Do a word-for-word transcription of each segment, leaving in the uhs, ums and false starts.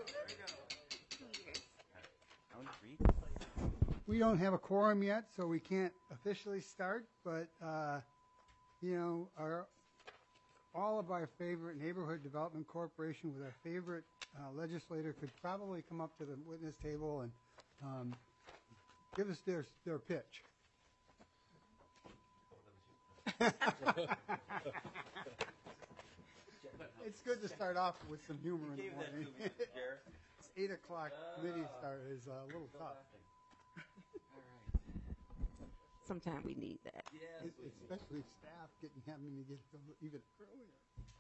We don't have a quorum yet, so we can't officially start, but, uh, you know, our, all of our favorite neighborhood development corporation with our favorite uh, legislator could probably come up to the witness table and um, give us their, their pitch. It's good to start off with some humor in the morning. It's eight o'clock committee start is a little tough. Sometimes we need that. Es- Especially staff getting, having to get even earlier.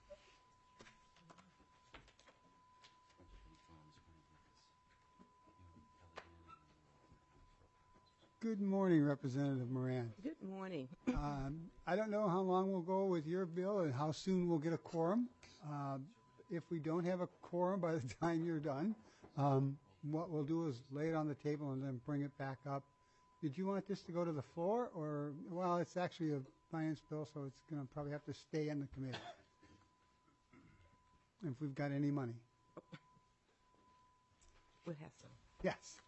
Good morning, Representative Moran. Good morning. Um, I don't know how long we'll go with your bill and how soon we'll get a quorum. Um, If we don't have a quorum by the time you're done, um, what we'll do is lay it on the table and then bring it back up. Did you want this to go to the floor, or, well, it's actually a finance bill, so it's going to probably have to stay in the committee, if we've got any money. We'll have some. Yes.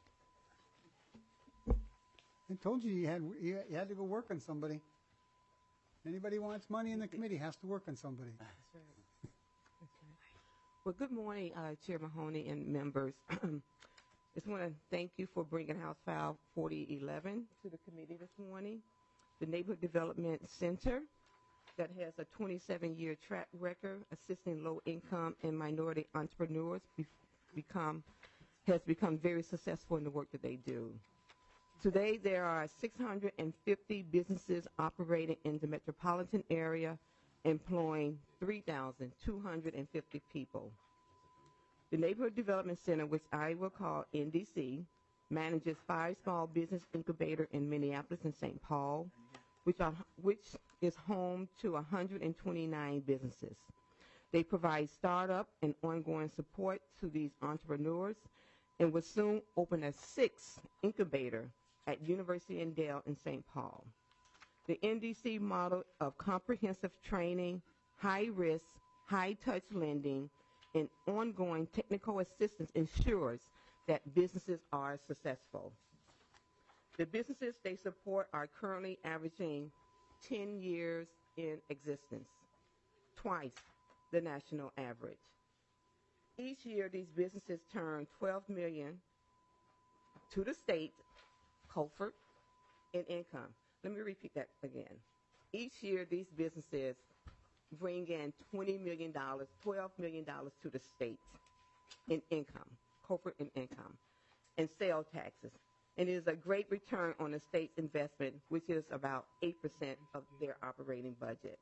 I told you you had, you had to go work on somebody. Anybody who wants money in the committee has to work on somebody. That's right. That's right. Well, good morning, uh, Chair Mahoney and members. Just want to thank you for bringing House File forty eleven to the committee this morning. The Neighborhood Development Center that has a twenty-seven year track record assisting low-income and minority entrepreneurs be become has become very successful in the work that they do. Today, there are six hundred fifty businesses operating in the metropolitan area, employing three thousand two hundred fifty people. The Neighborhood Development Center, which I will call N D C, manages five small business incubators in Minneapolis and Saint Paul, which, are, which is home to one hundred twenty-nine businesses. They provide startup and ongoing support to these entrepreneurs and will soon open a sixth incubator at University in Dale in Saint Paul. The N D C model of comprehensive training, high-risk, high-touch lending, and ongoing technical assistance ensures that businesses are successful. The businesses they support are currently averaging ten years in existence, twice the national average. Each year, these businesses turn twelve million dollars to the state, Colford, in income. Let me repeat that again. Each year, these businesses bring in twenty million dollars, twelve million dollars to the state in income, corporate in income, and sales taxes. And it is a great return on the state's investment, which is about eight percent of their operating budget.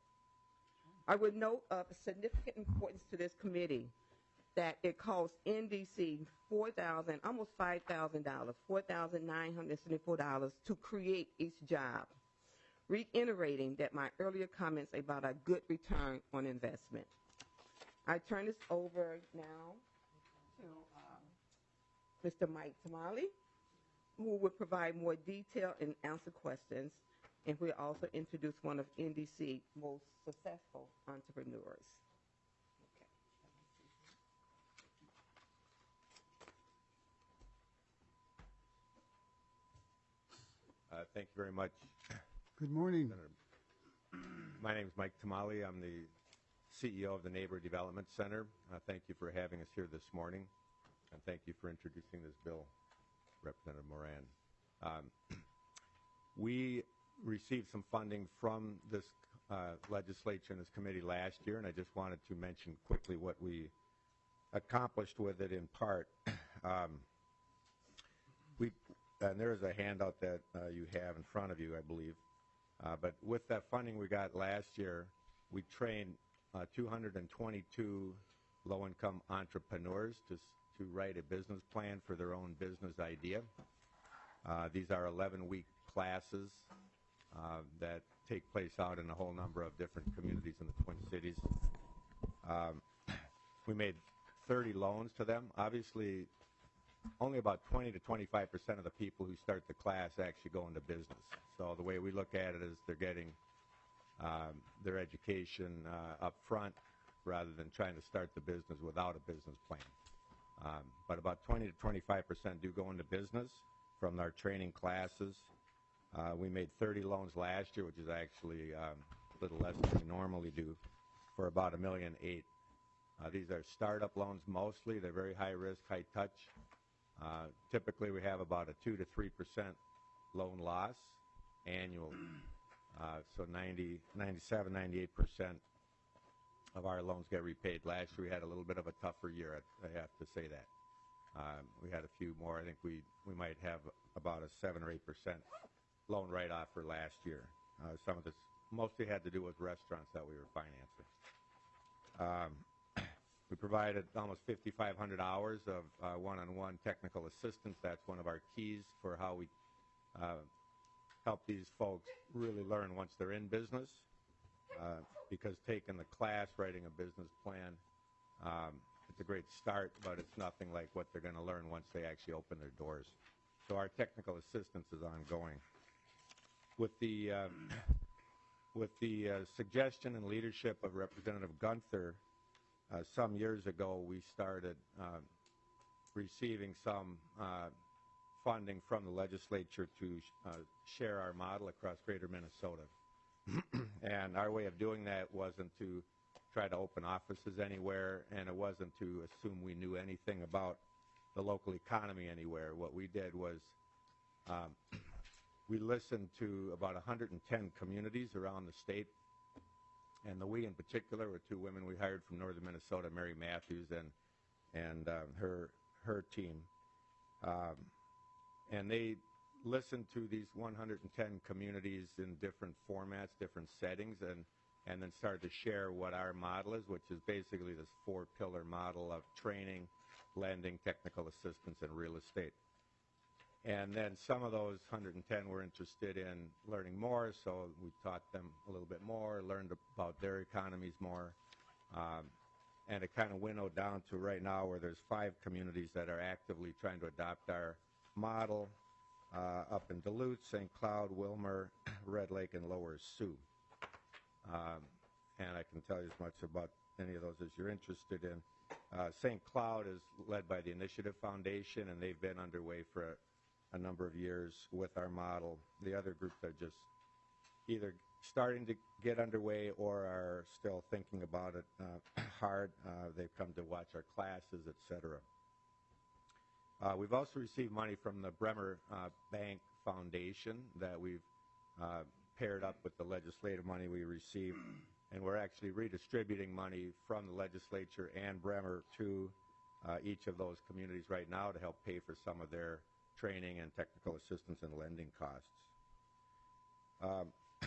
I would note of significant importance to this committee that it costs N D C four thousand dollars, almost five thousand dollars, four thousand nine hundred seventy-four dollars to create each job, reiterating that my earlier comments about a good return on investment. I turn this over now to uh, Mister Mike Tamale, who will provide more detail and answer questions, and we'll also introduce one of N D C's most successful entrepreneurs. Uh, thank you very much. Good morning. Senator. My name is Mike Tamale. I'm the C E O of the Neighborhood Development Center. Uh, thank you for having us here this morning, and thank you for introducing this bill, Representative Moran. Um, we received some funding from this uh, legislature and this committee last year, and I just wanted to mention quickly what we accomplished with it in part. Um, we And there's a handout that uh, you have in front of you, I believe. Uh, but with that funding we got last year, we trained uh, two hundred twenty-two low-income entrepreneurs to, to write a business plan for their own business idea. Uh, these are eleven-week classes uh, that take place out in a whole number of different communities in the Twin Cities. Um, we made thirty loans to them. Obviously, only about twenty to twenty-five percent of the people who start the class actually go into business. So the way we look at it is they're getting um, their education uh, up front rather than trying to start the business without a business plan. Um, but about twenty to twenty-five percent do go into business from our training classes. Uh, we made thirty loans last year, which is actually um, a little less than we normally do, for about a million eight. Uh, these are startup loans mostly. They're very high risk, high touch. Uh, typically, we have about a two to three percent loan loss annually. Uh, so ninety, ninety-seven, ninety-eight percent of our loans get repaid. Last year, we had a little bit of a tougher year. I, I have to say that. Um, we had a few more. I think we we might have about a seven or eight percent loan write-off for last year. Uh, some of this mostly had to do with restaurants that we were financing. Um, we provided almost fifty-five hundred hours of uh, one-on-one technical assistance. That's one of our keys for how we uh, help these folks really learn once they're in business. Uh, because taking the class, writing a business plan, um, it's a great start, but it's nothing like what they're going to learn once they actually open their doors. So our technical assistance is ongoing. With the um, with the uh, suggestion and leadership of Representative Gunther, uh, some years ago we started uh, receiving some uh, funding from the legislature to uh, share our model across Greater Minnesota. And our way of doing that wasn't to try to open offices anywhere, and it wasn't to assume we knew anything about the local economy anywhere. What we did was um, we listened to about one hundred ten communities around the state, and the we in particular were two women we hired from northern Minnesota, Mary Matthews and and um, her her team, um, and they listened to these one hundred ten communities in different formats, different settings, and and then started to share what our model is, which is basically this four-pillar model of training, lending, technical assistance, and real estate. And then some of those one hundred ten were interested in learning more, so we taught them a little bit more, learned about their economies more, um, and it kind of winnowed down to right now where there's five communities that are actively trying to adopt our model. Uh, up in Duluth, Saint Cloud, Wilmer, Red Lake, and Lower Sioux. Um, and I can tell you as much about any of those as you're interested in. Uh, Saint Cloud is led by the Initiative Foundation, and they've been underway for a, a number of years with our model. The other groups are just either starting to get underway or are still thinking about it uh, hard. Uh, they've come to watch our classes, et cetera. Uh, we've also received money from the Bremer uh, Bank Foundation that we've uh, paired up with the legislative money we received, and we're actually redistributing money from the legislature and Bremer to uh, each of those communities right now to help pay for some of their training and technical assistance and lending costs. Um,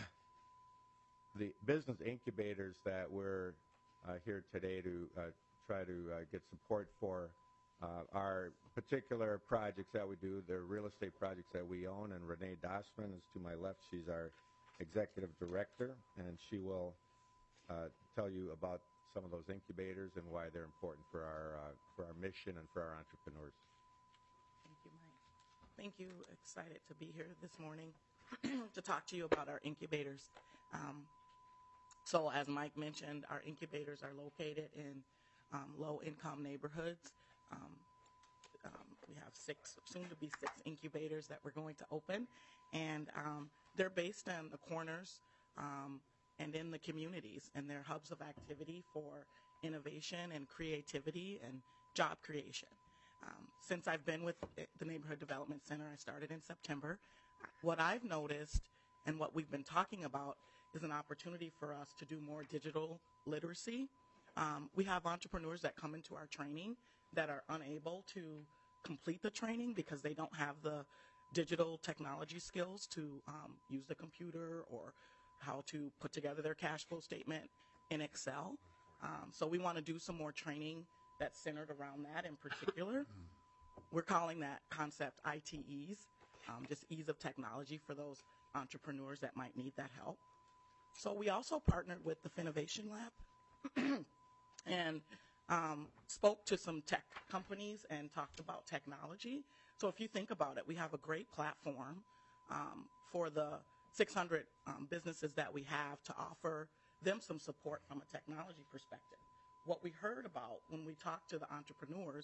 the business incubators that we're uh, here today to uh, try to uh, get support for Uh, our particular projects that we do, they're real estate projects that we own, and Renee Dossman is to my left. She's our executive director, and she will uh, tell you about some of those incubators and why they're important for our uh, for our mission and for our entrepreneurs. Thank you, Mike. Thank you. Excited to be here this morning to talk to you about our incubators. Um, so as Mike mentioned, our incubators are located in um, low-income neighborhoods. Um, um, we have six, soon to be six incubators that we're going to open, and um, they're based on the corners um, and in the communities, and they're hubs of activity for innovation and creativity and job creation. Um, since I've been with the Neighborhood Development Center, I started in September, what I've noticed and what we've been talking about is an opportunity for us to do more digital literacy. Um, we have entrepreneurs that come into our training that are unable to complete the training because they don't have the digital technology skills to um, use the computer or how to put together their cash flow statement in Excel. Um, so we want to do some more training that's centered around that in particular. We're calling that concept I T Ease, um, just ease of technology for those entrepreneurs that might need that help. So we also partnered with the Finovation Lab and um, spoke to some tech companies and talked about technology. So if you think about it, we have a great platform um, for the six hundred um, businesses that we have to offer them some support from a technology perspective. What we heard about when we talked to the entrepreneurs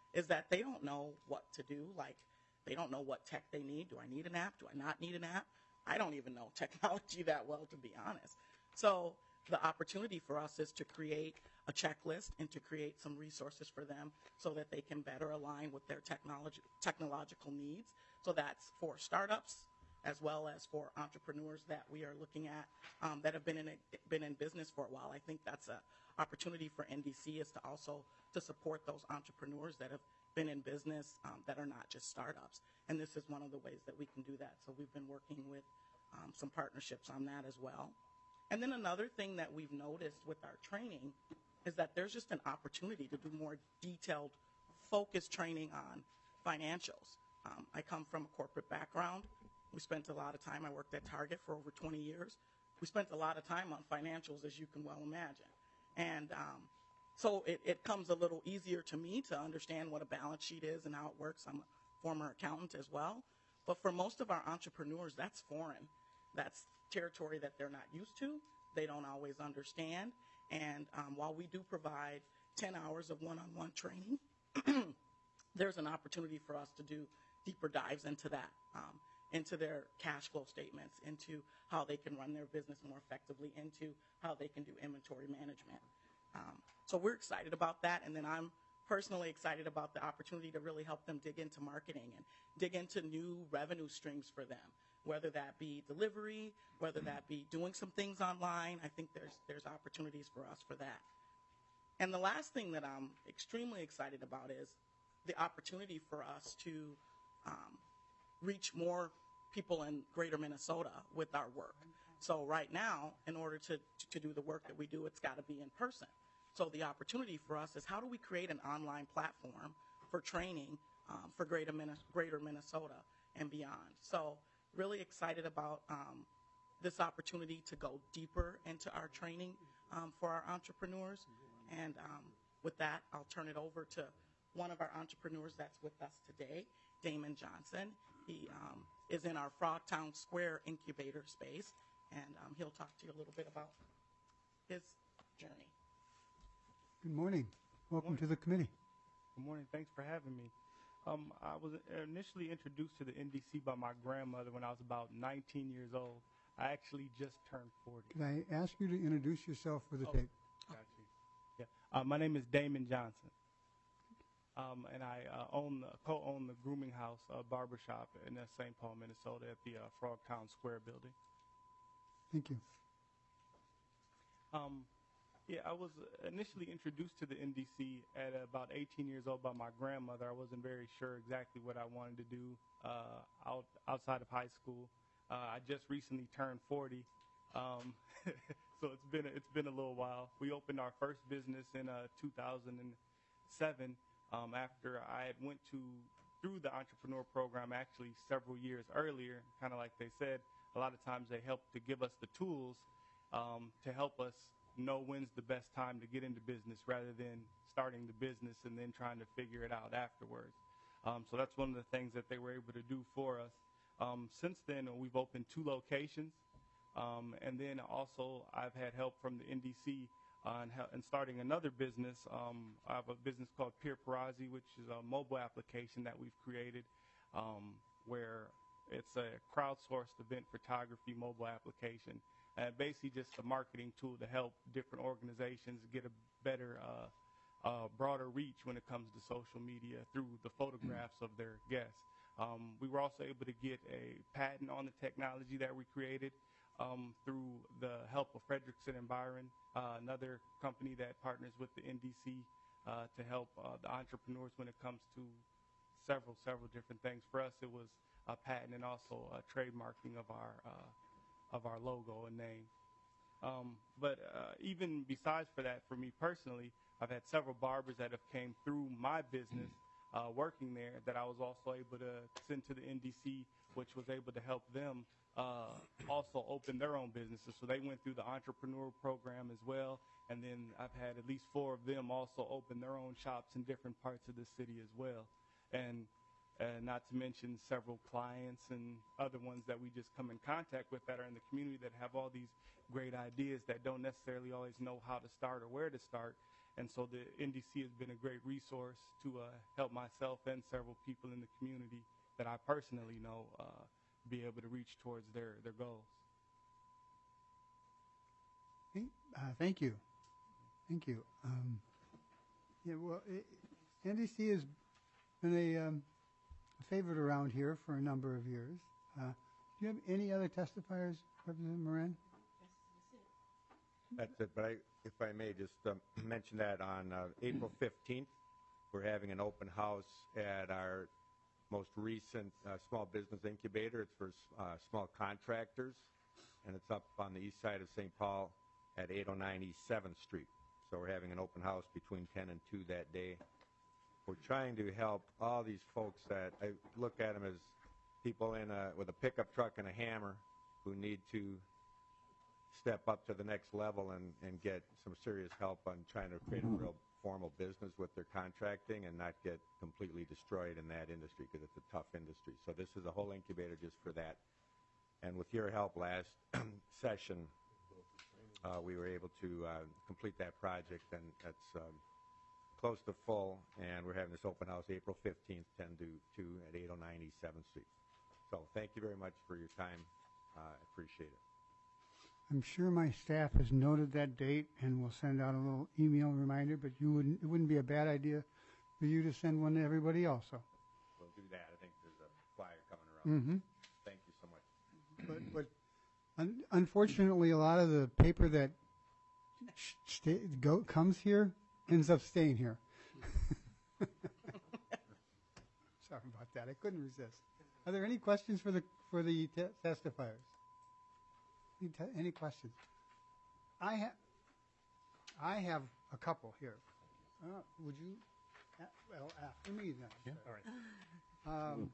is that they don't know what to do. Like, they don't know what tech they need. Do I need an app? Do I not need an app? I don't even know technology that well, to be honest. So the opportunity for us is to create a checklist and to create some resources for them so that they can better align with their technology, technological needs. So that's for startups as well as for entrepreneurs that we are looking at um, that have been in a, been in business for a while. I think that's an opportunity for N D C is to also to support those entrepreneurs that have been in business um, that are not just startups. And this is one of the ways that we can do that. So we've been working with um, some partnerships on that as well. And then another thing that we've noticed with our training is that there's just an opportunity to do more detailed, focused training on financials. Um, I come from a corporate background. We spent a lot of time, I worked at Target for over twenty years. We spent a lot of time on financials, as you can well imagine. And um, so it, it comes a little easier to me to understand what a balance sheet is and how it works. I'm a former accountant as well. But for most of our entrepreneurs, that's foreign. That's territory that they're not used to. They don't always understand. And um, while we do provide ten hours of one-on-one training, there's an opportunity for us to do deeper dives into that, um, into their cash flow statements, into how they can run their business more effectively, into how they can do inventory management. Um, so we're excited about that. And then I'm personally excited about the opportunity to really help them dig into marketing and dig into new revenue streams for them, whether that be delivery, whether that be doing some things online. I think there's there's opportunities for us for that. And the last thing that I'm extremely excited about is the opportunity for us to um, reach more people in greater Minnesota with our work. So right now, in order to, to do the work that we do, it's got to be in person. So the opportunity for us is how do we create an online platform for training um, for greater, Minnesota, greater Minnesota and beyond. So really excited about um, this opportunity to go deeper into our training um, for our entrepreneurs. And um, with that, I'll turn it over to one of our entrepreneurs that's with us today, Damon Johnson. He um, is in our Frogtown Square incubator space, and um, he'll talk to you a little bit about his journey. Good morning. Welcome morning. to the committee. Good morning. Thanks for having me. Um, I was initially introduced to the N D C by my grandmother when I was about nineteen years old. I actually just turned forty. Could I ask you to introduce yourself for the Oh. tape? Got you. Yeah. Uh, my name is Damon Johnson, um, and I uh, own, the, co-own the Grooming House uh, Barbershop in uh, Saint Paul, Minnesota, at the uh, Frogtown Square building. Thank you. Um, yeah, I was initially introduced to the N D C at about eighteen years old by my grandmother. I wasn't very sure exactly what I wanted to do uh, out outside of high school. Uh, I just recently turned forty, um, so it's been a, it's been a little while. We opened our first business in uh, two thousand seven um, after I had went to through the entrepreneur program actually several years earlier. Kind of like they said, a lot of times they help to give us the tools um, to help us know when's the best time to get into business rather than starting the business and then trying to figure it out afterwards. Um, so that's one of the things that they were able to do for us. Um, since then, we've opened two locations. Um, and then also I've had help from the N D C uh, in, in starting another business. Um, I have a business called Peer Parazzi, which is a mobile application that we've created um, where it's a crowdsourced event photography mobile application. Uh, basically just a marketing tool to help different organizations get a better, uh, uh, broader reach when it comes to social media through the photographs of their guests. Um, we were also able to get a patent on the technology that we created um, through the help of Frederickson and Byron, uh, another company that partners with the N D C uh, to help uh, the entrepreneurs when it comes to several, several different things. For us, it was a patent and also a trademarking of our uh, of our logo and name. Um, but uh, even besides for that, for me personally, I've had several barbers that have came through my business uh, working there that I was also able to send to the N D C, which was able to help them uh, also open their own businesses. So they went through the entrepreneur program as well. And then I've had at least four of them also open their own shops in different parts of the city as well. And Uh, not to mention several clients and other ones that we just come in contact with that are in the community that have all these great ideas that don't necessarily always know how to start or where to start. And so the N D C has been a great resource to uh, help myself and several people in the community that I personally know uh, be able to reach towards their, their goals. Okay, uh, thank you. Thank you. Um, yeah, well, it, N D C has been a, um, a favorite around here for a number of years. Uh, do you have any other testifiers, Representative Moran? That's it, but I, if I may just um, mention that on uh, April fifteenth, we're having an open house at our most recent uh, small business incubator. It's for uh, small contractors, and it's up on the east side of Saint Paul at eight oh nine East seventh Street. So we're having an open house between ten and two that day. We're trying to help all these folks that I look at them as people in a, with a pickup truck and a hammer who need to step up to the next level and, and get some serious help on trying to create a real formal business with their contracting and not get completely destroyed in that industry, because it's a tough industry. So this is a whole incubator just for that. And with your help last session, uh, we were able to uh, complete that project, and that's um, close to full. And we're having this open house April fifteenth, ten to two at eight oh nine East seventh Street. So thank you very much for your time. I uh, appreciate it. I'm sure my staff has noted that date and will send out a little email reminder, but you wouldn't, it wouldn't be a bad idea for you to send one to everybody also. We'll do that. I think there's a flyer coming around. Mm-hmm. Thank you so much. But, but un- unfortunately, a lot of the paper that sh- stay, go, comes here ends up staying here. Sorry about that. I couldn't resist. Are there any questions for the for the te- testifiers? Any, te- any questions? I have I have a couple here. Uh, would you? Uh, well, after me then. Yeah. All right. Um,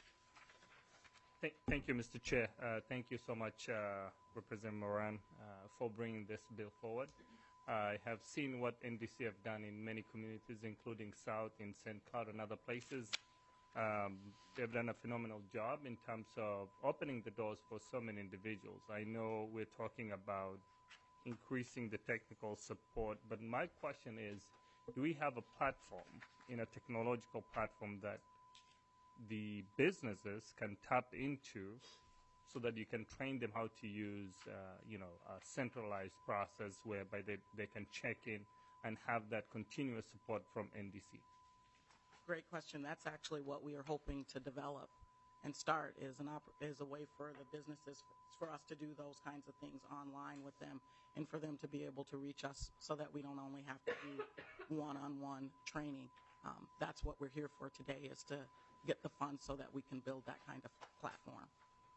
Th- thank you, Mister Chair. Uh, thank you so much, uh, Representative Moran, uh, for bringing this bill forward. I have seen what N D C have done in many communities, including South, in Saint Cloud, and other places. Um, they've done a phenomenal job in terms of opening the doors for so many individuals. I know we're talking about increasing the technical support, but my question is, do we have a platform, in a technological platform, that the businesses can tap into so that you can train them how to use, uh, you know, a centralized process whereby they, they can check in and have that continuous support from N D C? Great question. That's actually what we are hoping to develop and start is an op- is a way for the businesses for us to do those kinds of things online with them, and for them to be able to reach us so that we don't only have to do one-on-one training. Um, that's what we're here for today, is to get the funds so that we can build that kind of platform.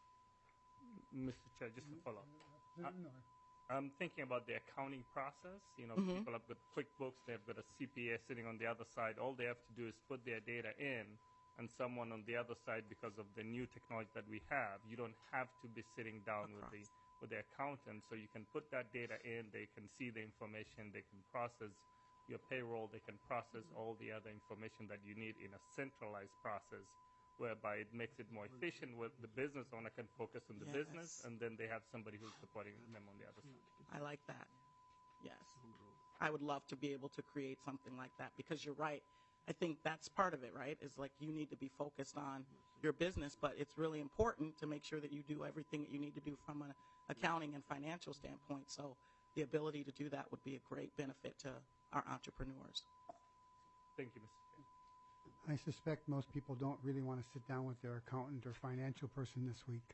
Mister Chair, just to follow up. no. I'm thinking about the accounting process. You know, Mhm. people have got QuickBooks, they've got a C P A sitting on the other side. All they have to do is put their data in, and someone on the other side, because of the new technology that we have, you don't have to be sitting down with the with the accountant. So you can put that data in, they can see the information, they can process your payroll, they can process all the other information that you need in a centralized process, whereby it makes it more efficient, where the business owner can focus on the Yes. business, and then they have somebody who's supporting them on the other side. I like that. Yes. I would love to be able to create something like that, because you're right. I think that's part of it, right? Is like you need to be focused on your business, but it's really important to make sure that you do everything that you need to do from an accounting and financial standpoint. So the ability to do that would be a great benefit to our entrepreneurs. Thank you, Mister Chair. I suspect most people don't really want to sit down with their accountant or financial person this week.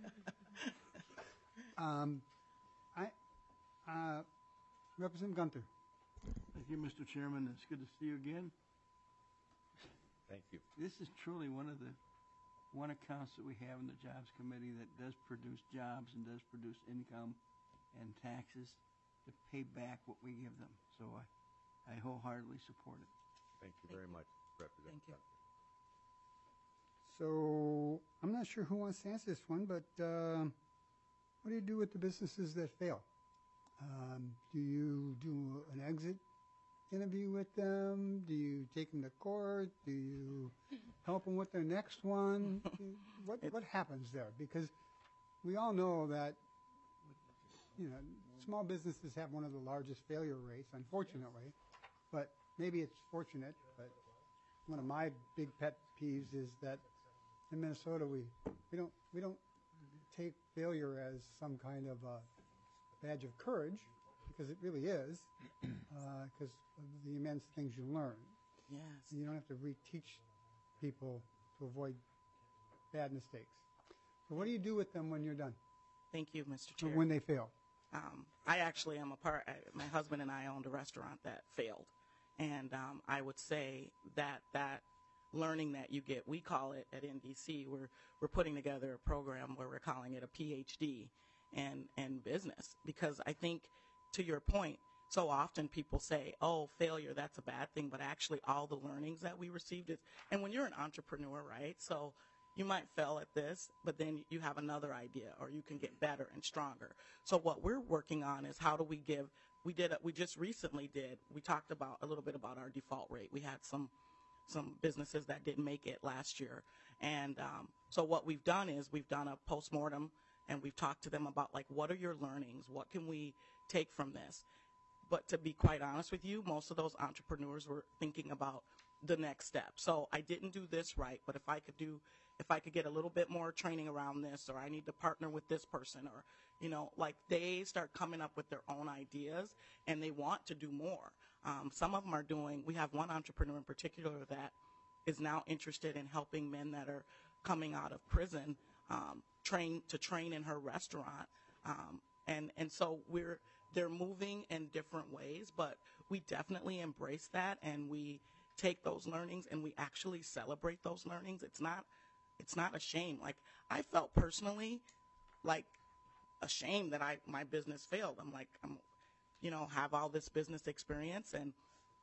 um, I, uh, Representative Gunther. Thank you, Mister Chairman. It's good to see you again. Thank you. This is truly one of the one accounts that we have in the Jobs Committee that does produce jobs and does produce income and taxes to pay back what we give them. So I, I wholeheartedly support it. Thank you Thank very you. much, Representative. Thank you. Gunther. So I'm not sure who wants to answer this one, but uh, what do you do with the businesses that fail? Um, do you do an exit interview with them? Do you take them to court? Do you help them with their next one? what what happens there? Because we all know that you know small businesses have one of the largest failure rates, unfortunately. but maybe it's fortunate. But one of my big pet peeves is that in Minnesota we we don't we don't take failure as some kind of a badge of courage, because it really is, because of the immense things you learn. Yes. And you don't have to reteach people to avoid bad mistakes. So what do you do with them when you're done, Thank you, Mister or Chair. when they fail? Um, I actually am a part, I, my husband and I owned a restaurant that failed. And um, I would say that that learning that you get, we call it at N D C, we're, we're putting together a program where we're calling it a P H D in, in business. Because I think, to your point, so often people say, oh, failure, that's a bad thing. But actually all the learnings that we received is, and when you're an entrepreneur, right? So you might fail at this, but then you have another idea, or you can get better and stronger. So what we're working on is how do we give, we did, we just recently did, we talked about a little bit about our default rate. We had some, some businesses that didn't make it last year. And um, so what we've done is we've done a postmortem, and we've talked to them about, like, what are your learnings? What can we take from this? But to be quite honest with you, most of those entrepreneurs were thinking about the next step. So I didn't do this right, but if I could do, if I could get a little bit more training around this, or I need to partner with this person, or, you know, like, they start coming up with their own ideas, and they want to do more. Um, some of them are doing, we have one entrepreneur in particular that is now interested in helping men that are coming out of prison, um, train to train in her restaurant. Um, and, and so we're, they're moving in different ways, but we definitely embrace that, and we take those learnings and we actually celebrate those learnings. It's not, it's not a shame. Like, I felt personally like ashamed that I, my business failed. I'm like, I'm, you know, have all this business experience, and,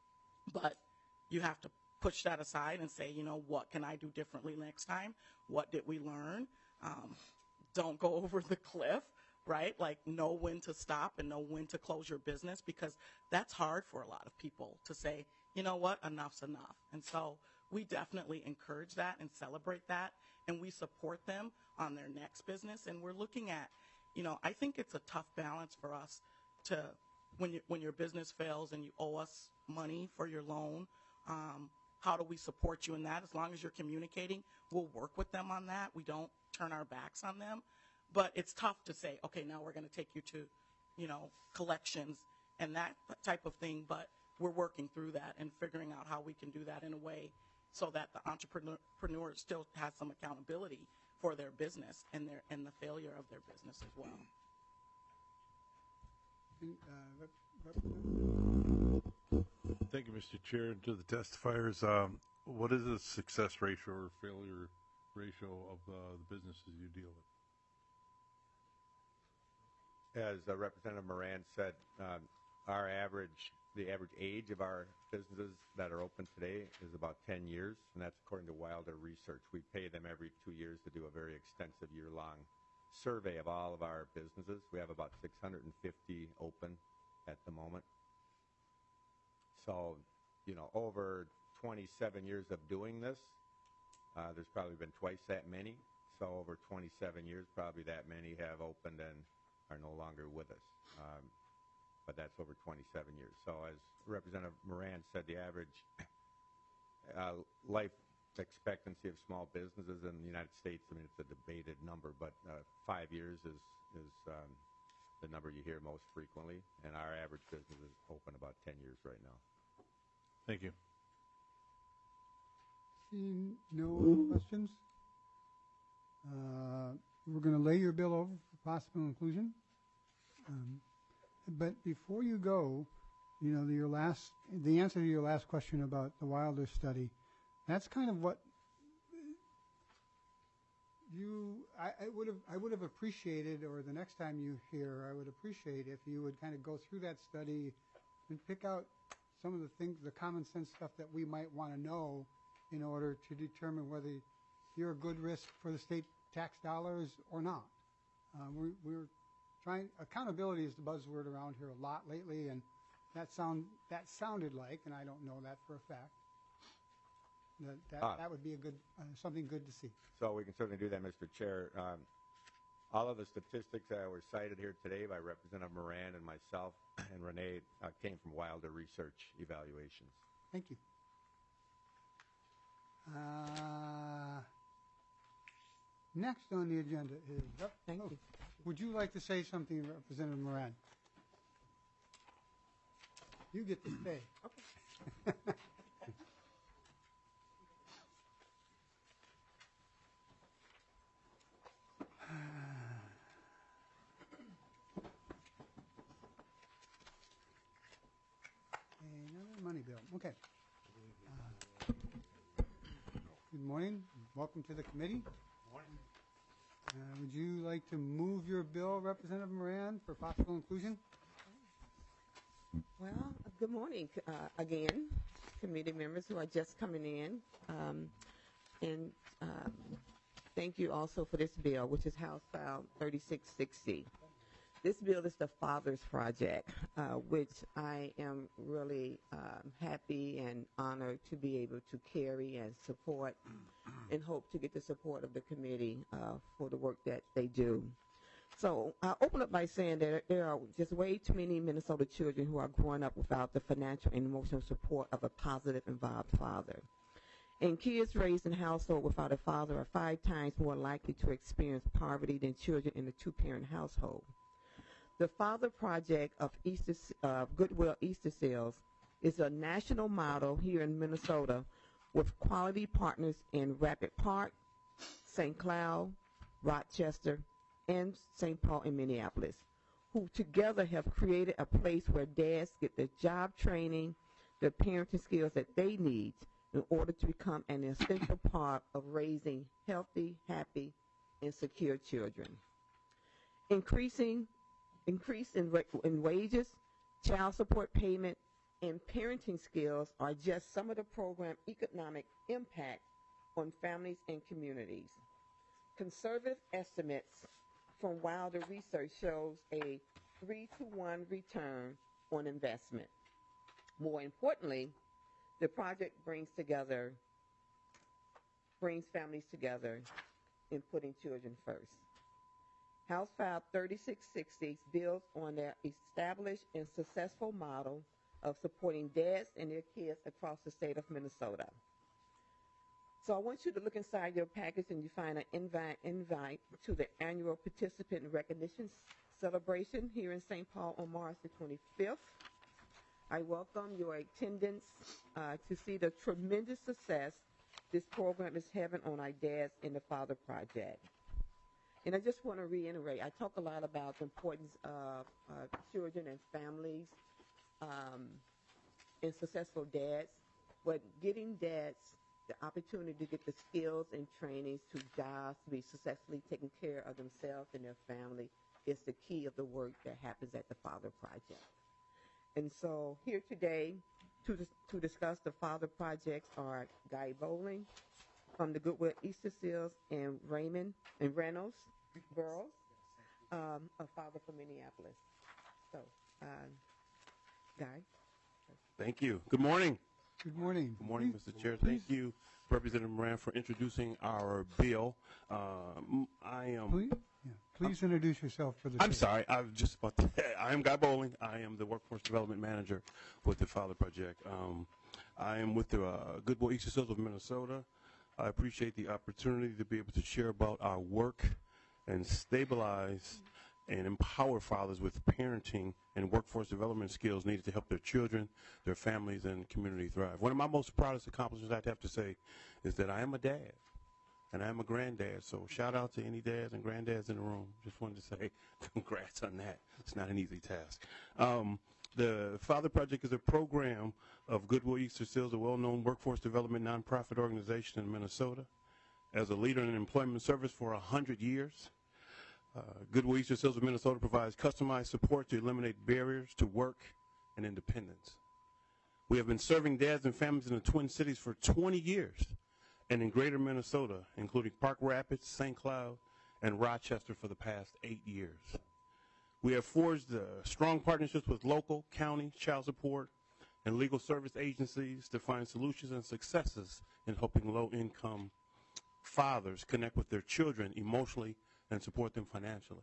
but you have to push that aside and say, you know, what can I do differently next time? What did we learn? Um, don't go over the cliff, right? Like, know when to stop and know when to close your business, because that's hard for a lot of people to say, you know what, enough's enough. And so we definitely encourage that and celebrate that, and we support them on their next business. And we're looking at, you know, I think it's a tough balance for us to, when you, when your business fails and you owe us money for your loan, um, how do we support you in that? As long as you're communicating, we'll work with them on that. We don't turn our backs on them. But it's tough to say, okay, now we're going to take you to, you know, collections and that type of thing. But we're working through that and figuring out how we can do that in a way so that the entrepreneur still has some accountability for their business and their and the failure of their business as well. Uh, rep- Representative? Thank you, Mister Chair. And to the testifiers, um, what is the success ratio or failure ratio of uh, the businesses you deal with? As uh, Representative Moran said, um, our average, the average age of our businesses that are open today is about ten years, and that's according to Wilder Research. We pay them every two years to do a very extensive year-long survey of all of our businesses. We have about six hundred fifty open at the moment. So, you know, over twenty-seven years of doing this, uh, there's probably been twice that many. So over twenty-seven years, probably that many have opened and are no longer with us. Um, but that's over twenty-seven years. So as Representative Moran said, the average uh, life expectancy of small businesses in the United States, I mean, it's a debated number, but uh, five years is, is um, the number you hear most frequently. And our average business is open about ten years right now. Thank you. Seeing no questions, uh, we're going to lay your bill over for possible inclusion. Um, but before you go, you know, the, your last, the answer to your last question about the Wilder study, that's kind of what you, I, I would have, I would have appreciated, or the next time you hear, I would appreciate if you would kind of go through that study and pick out some of the things, the common sense stuff that we might want to know in order to determine whether you're a good risk for the state tax dollars or not. Uh, we, we're trying, accountability is the buzzword around here a lot lately, and that sound that sounded like, and I don't know that for a fact, that that, Ah. that would be a good uh, something good to see. So we can certainly do that, Mister Chair. Um, All of the statistics that were cited here today by Representative Moran and myself and Renee uh, came from Wilder Research evaluations. Thank you. Uh, next on the agenda is, Rep- Thank oh, you. would you like to say something, Representative Moran? You get to stay. Okay. Another money bill. Okay. Uh, Good morning. Welcome to the committee. Morning. Uh, would you like to move your bill, Representative Moran, for possible inclusion? Well, uh, good morning uh, again, committee members who are just coming in. Um, and um, thank you also for this bill, which is House File thirty-six sixty. This bill is the Father's Project, uh, which I am really um, happy and honored to be able to carry and support and hope to get the support of the committee uh, for the work that they do. So I'll open up by saying that there are just way too many Minnesota children who are growing up without the financial and emotional support of a positive, involved father. And kids raised in households without a father are five times more likely to experience poverty than children in a two-parent household. The Father Project of Easter, uh, Goodwill Easter Seals is a national model here in Minnesota with quality partners in Rapid Park, Saint Cloud, Rochester, and Saint Paul and Minneapolis, who together have created a place where dads get the job training, the parenting skills that they need in order to become an essential part of raising healthy, happy, and secure children. Increasing Increase in, in wages, child support payment, and parenting skills are just some of the program economic impact on families and communities. Conservative estimates from Wilder Research shows a three to one return on investment. More importantly, the project brings together, brings families together in putting children first. House File thirty-six sixty builds on their established and successful model of supporting dads and their kids across the state of Minnesota. So I want you to look inside your package and you find an invite, invite to the annual participant recognition celebration here in Saint Paul on March the twenty-fifth. I welcome your attendance uh, to see the tremendous success this program is having on our Dads in the Father Project. And I just want to reiterate, I talk a lot about the importance of uh, children and families um, and successful dads, but getting dads the opportunity to get the skills and trainings to jobs to be successfully taking care of themselves and their family is the key of the work that happens at the Father Project. And so here today to, dis- to discuss the Father Projects are Guy Bowling from the Goodwill Easter Seals and Raymond and Reynolds Burroughs, um, a father from Minneapolis. So, uh, Guy. Thank you. Good morning. Good morning. Good morning, Please- Mister Chair. please- Thank you, Representative Moran, for introducing our bill. Um, I am. Please, yeah, please introduce yourself for the. I'm tape. sorry. I was just about to. I am Guy Bowling. I am the Workforce Development Manager with the Father Project. Um, I am with the uh, Goodwill Easter Seals of Minnesota. I appreciate the opportunity to be able to share about our work and stabilize and empower fathers with parenting and workforce development skills needed to help their children, their families, and community thrive. One of my most proudest accomplishments, I'd have to say, is that I am a dad, and I am a granddad. So shout out to any dads and granddads in the room. Just wanted to say congrats on that. It's not an easy task. Um, the Father Project is a program of Goodwill Easter Seals, a well-known workforce development nonprofit organization in Minnesota. As a leader in employment service for one hundred years, Uh, Goodwill Easter Seals of Minnesota provides customized support to eliminate barriers to work and independence. We have been serving dads and families in the Twin Cities for twenty years and in greater Minnesota, including Park Rapids, Saint Cloud, and Rochester for the past eight years. We have forged uh, strong partnerships with local, county, child support, and legal service agencies to find solutions and successes in helping low-income fathers connect with their children emotionally, and support them financially.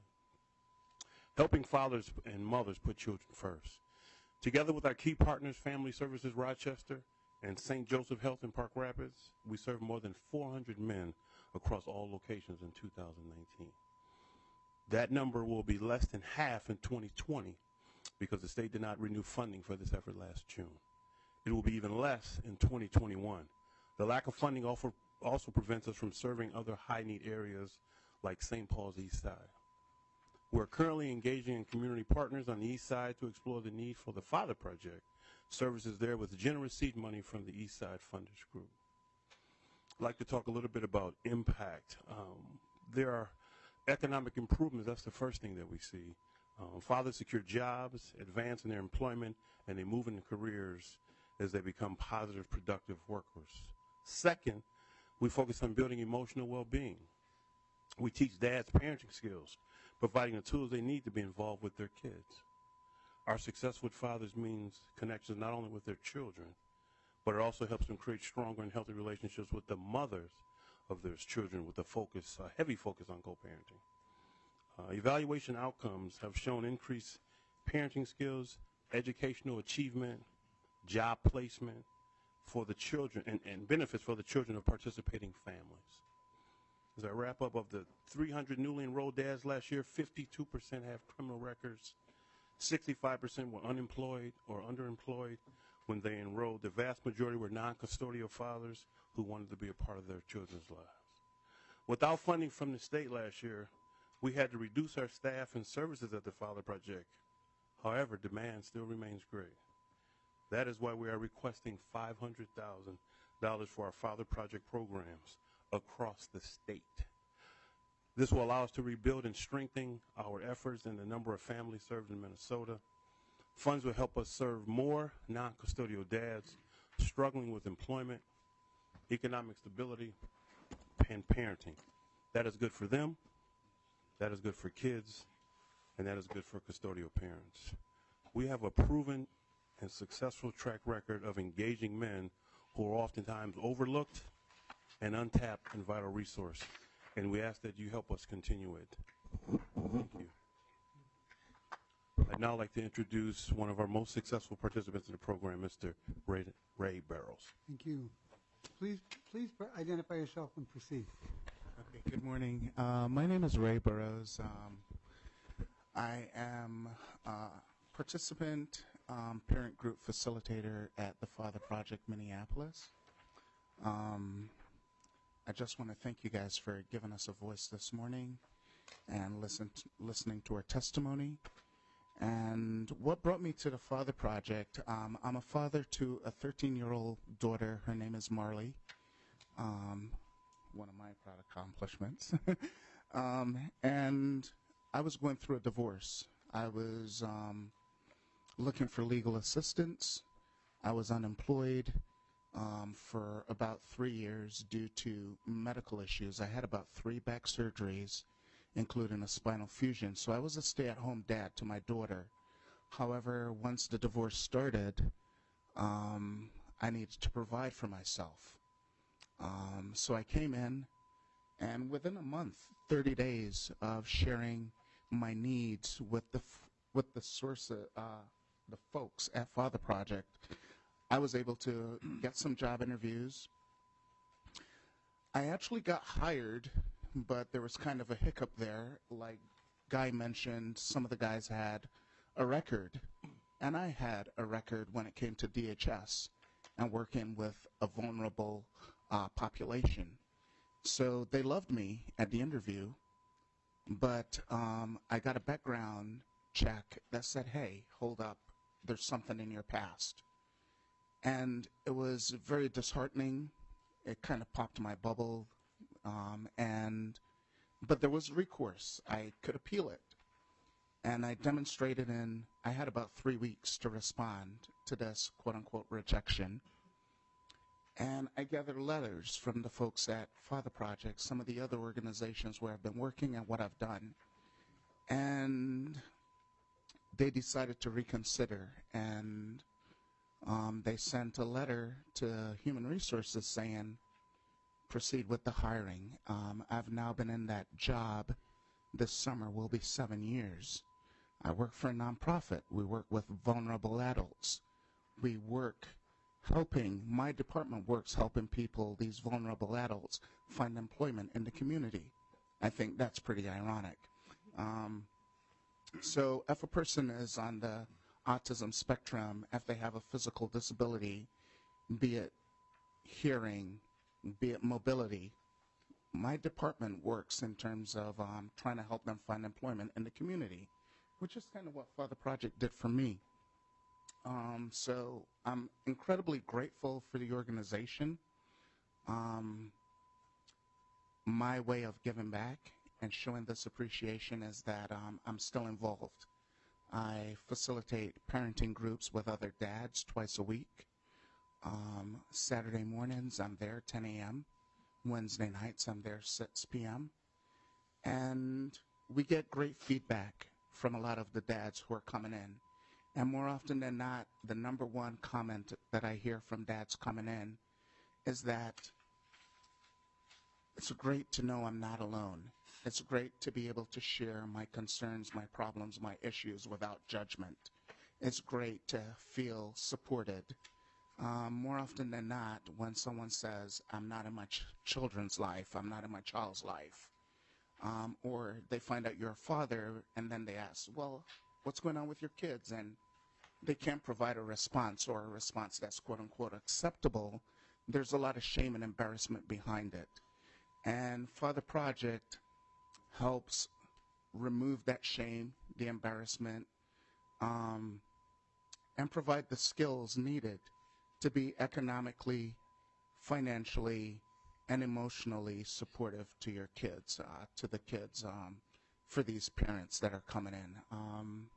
Helping fathers and mothers put children first. Together with our key partners, Family Services Rochester and Saint Joseph Health in Park Rapids, we serve more than four hundred men across all locations in two thousand nineteen. That number will be less than half in twenty twenty because the state did not renew funding for this effort last June. It will be even less in twenty twenty-one. The lack of funding also, also prevents us from serving other high-need areas like Saint Paul's East Side. We're currently engaging in community partners on the East Side to explore the need for the Father Project services there with generous seed money from the East Side Funders Group. I'd like to talk a little bit about impact. Um, there are economic improvements. That's the first thing that we see. Um, fathers secure jobs, advance in their employment, and they move into careers as they become positive, productive workers. Second, we focus on building emotional well-being. We teach dads parenting skills, providing the tools they need to be involved with their kids. Our success with fathers means connections not only with their children, but it also helps them create stronger and healthy relationships with the mothers of their children with a focus, a heavy focus on co-parenting. Uh, evaluation outcomes have shown increased parenting skills, educational achievement, job placement for the children, and, and benefits for the children of participating families. As I wrap up, of the three hundred newly enrolled dads last year, fifty-two percent have criminal records, sixty-five percent were unemployed or underemployed when they enrolled. The vast majority were non-custodial fathers who wanted to be a part of their children's lives. Without funding from the state last year, we had to reduce our staff and services at the Father Project. However, demand still remains great. That is why we are requesting five hundred thousand dollars for our Father Project programs across the state. This will allow us to rebuild and strengthen our efforts in the number of families served in Minnesota. Funds will help us serve more non-custodial dads struggling with employment, economic stability, and parenting. That is good for them, that is good for kids, and that is good for custodial parents. We have a proven and successful track record of engaging men who are oftentimes overlooked and untapped and vital resource, and we ask that you help us continue it. Thank you. I'd now like to introduce one of our most successful participants in the program, Mister Ray, Ray Barrows. Thank you. Please, please identify yourself and proceed. Okay, good morning. Uh, my name is Ray Burrows. Um, I am a participant, um, parent group facilitator at the Father Project Minneapolis. Um, I just want to thank you guys for giving us a voice this morning and listen to, listening to our testimony. And what brought me to the Father Project, um, I'm a father to a thirteen-year-old daughter. Her name is Marley. Um, one of my proud accomplishments. um, and I was going through a divorce. I was um, looking for legal assistance. I was unemployed um, for about three years due to medical issues. I had about three back surgeries, including a spinal fusion. So I was a stay-at-home dad to my daughter. However, once the divorce started, um, I needed to provide for myself. Um, so I came in, and within a month, thirty days of sharing my needs with the f with the source of, uh, the folks at Father Project, I was able to get some job interviews. I actually got hired, but there was kind of a hiccup there. Like Guy mentioned, some of the guys had a record, and I had a record when it came to D H S and working with a vulnerable uh, population. So they loved me at the interview, but um, I got a background check that said, hey, hold up, there's something in your past. And it was very disheartening. It kind of popped my bubble. Um, and but there was recourse. I could appeal it. And I demonstrated in, I had about three weeks to respond to this quote-unquote rejection. And I gathered letters from the folks at Father Project, some of the other organizations where I've been working and what I've done. And they decided to reconsider. And um, they sent a letter to Human Resources saying, proceed with the hiring. Um, I've now been in that job This summer will be seven years. I work for a nonprofit. We work with vulnerable adults. We work helping, my department works helping people, these vulnerable adults, find employment in the community. I think that's pretty ironic. Um, so if a person is on the autism spectrum, if they have a physical disability, be it hearing, be it mobility, my department works in terms of um, trying to help them find employment in the community, which is kind of what Father Project did for me. Um, so I'm incredibly grateful for the organization. Um, my way of giving back and showing this appreciation is that um, I'm still involved. I facilitate parenting groups with other dads twice a week. Um, Saturday mornings, I'm there ten a m Wednesday nights, I'm there six p m And we get great feedback from a lot of the dads who are coming in. And more often than not, the number one comment that I hear from dads coming in is that it's great to know I'm not alone. It's great to be able to share my concerns, my problems, my issues without judgment. It's great to feel supported. Um, more often than not, when someone says, I'm not in my ch- children's life, I'm not in my child's life, um, or they find out you're a father, and then they ask, well, what's going on with your kids? And they can't provide a response, or a response that's quote-unquote acceptable. There's a lot of shame and embarrassment behind it. And Father Project helps remove that shame, the embarrassment, um, and provide the skills needed to be economically, financially, and emotionally supportive to your kids, uh, to the kids, um, for these parents that are coming in. Um,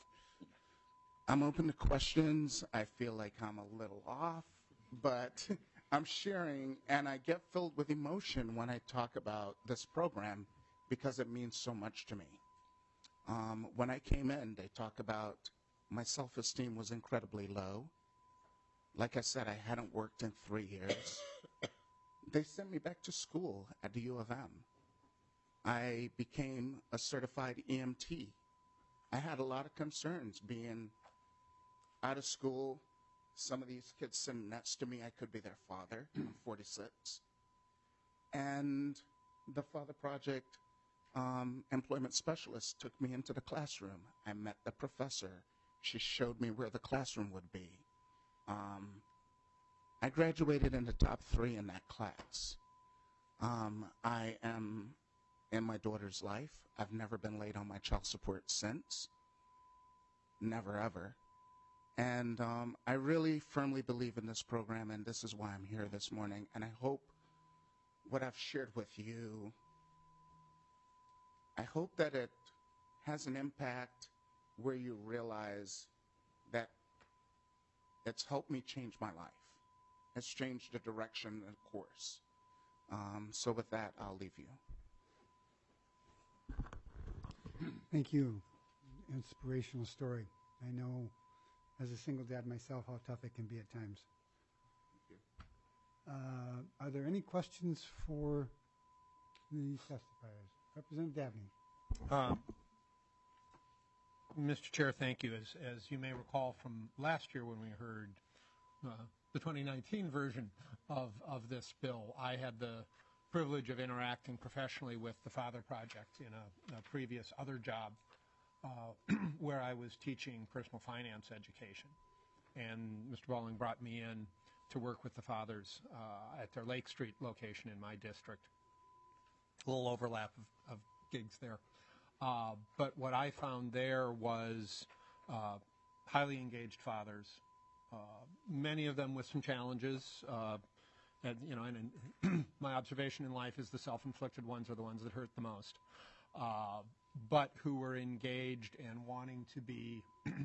I'm open to questions. I feel like I'm a little off, but I'm sharing, and I get filled with emotion when I talk about this program because it means so much to me. Um, when I came in, they talk about my self-esteem was incredibly low. Like I said, I hadn't worked in three years. They sent me back to school at the U of M. I became a certified E M T. I had a lot of concerns being out of school. Some of these kids sitting next to me, I could be their father. I'm forty-six. And the Father Project um, employment specialist took me into the classroom. I met the professor. She showed me where the classroom would be. Um, I graduated in the top three in that class. Um, I am in my daughter's life. I've never been late on my child support since. Never, ever. And um, I really firmly believe in this program, and this is why I'm here this morning. And I hope what I've shared with you, I hope that it has an impact where you realize that it's helped me change my life. It's changed the direction and course. Um, so with that, I'll leave you. Thank you. Inspirational story. I know as a single dad myself how tough it can be at times. Uh, are there any questions for the testifiers? Representative Dabney. Uh, Mister Chair, thank you. As, as you may recall from last year when we heard uh, the twenty nineteen version of, of this bill, I had the privilege of interacting professionally with the Father Project in a, a previous other job uh, where I was teaching personal finance education. And Mister Balling brought me in to work with the fathers uh, at their Lake Street location in my district. A little overlap of, of gigs there. Uh, but what I found there was uh, highly engaged fathers, uh, many of them with some challenges. Uh, and, you know, and, and my observation in life is the self-inflicted ones are the ones that hurt the most, uh, but who were engaged and wanting to be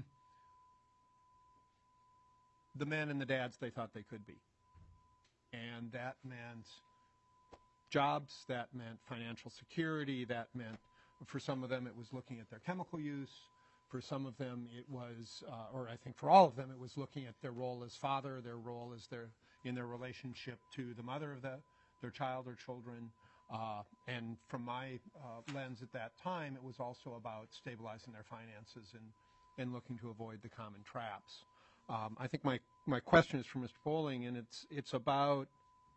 the men and the dads they thought they could be. And that meant jobs, that meant financial security, that meant, for some of them, it was looking at their chemical use. For some of them, it was, uh, or I think for all of them, it was looking at their role as father, their role as their, in their relationship to the mother of the, their child or children. Uh, and from my uh, lens at that time, it was also about stabilizing their finances and, and looking to avoid the common traps. Um, I think my, my question is for Mister Bowling, and it's, it's about,